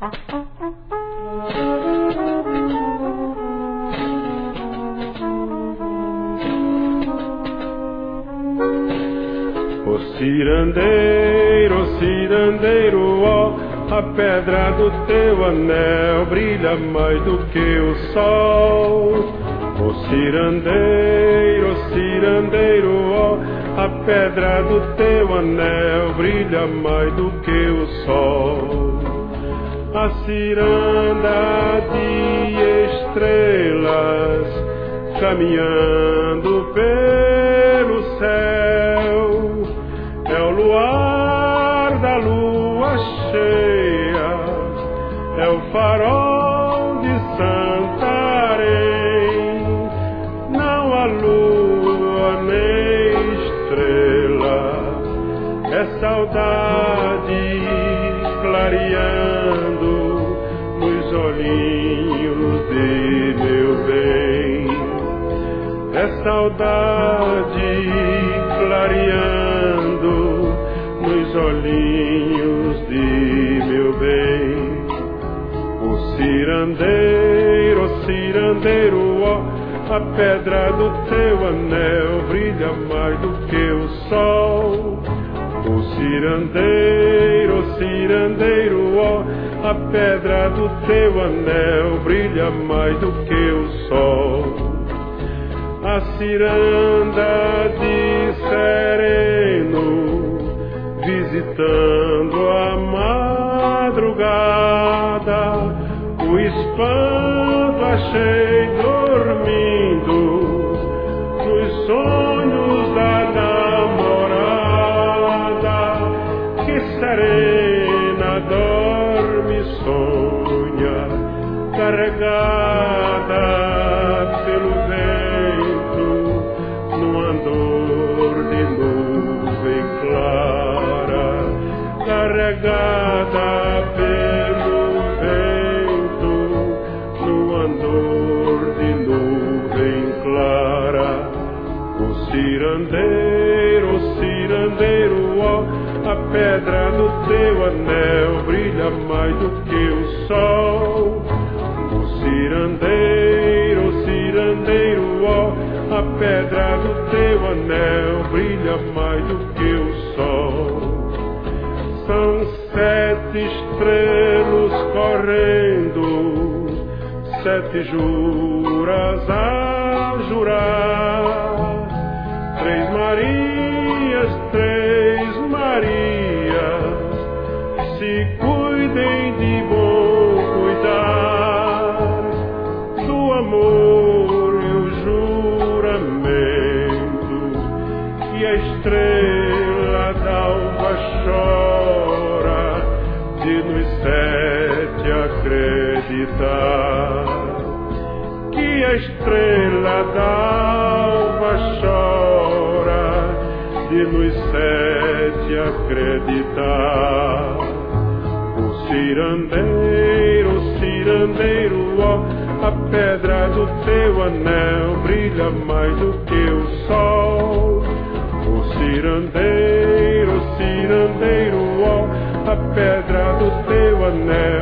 cirandeiro, ó, a pedra do teu anel brilha mais do que o sol. Ô cirandeiro, ó, a pedra do teu anel brilha mais do que o sol. A ciranda de estrelas caminhando pelo céu, é o luar da lua cheia, é o farol de Santarém. Não há lua nem estrela, é saudade clareando nos olhinhos de meu bem. É saudade clareando nos olhinhos de meu bem. O cirandeiro, ó, a pedra do teu anel brilha mais do que o sol. O cirandeiro, ó, a pedra do teu anel brilha mais do que o sol. A ciranda de sereno visitando a madrugada, o espanto achei dormindo nos sonhos da namorada, que serena dorme e sonha, carregada pelo vento, num andor de nuvem clara, carregada pelo vento, num andor de nuvem clara. O cirandeiro, ó, a pedra do teu anel brilha mais do que o sol. O cirandeiro, ó, a pedra do teu anel brilha mais do que o sol. São 7 estrelas correndo, 7 juras a jurar. 3 Marias, se cuidem de bom cuidar do amor e o juramento, que a estrela d'alva chora de nos 7 acreditar. Que a estrela d'alva chora de nos 7 acreditar. O cirandeiro, ó, a pedra do teu anel brilha mais do que o sol. O cirandeiro, ó, a pedra do teu anel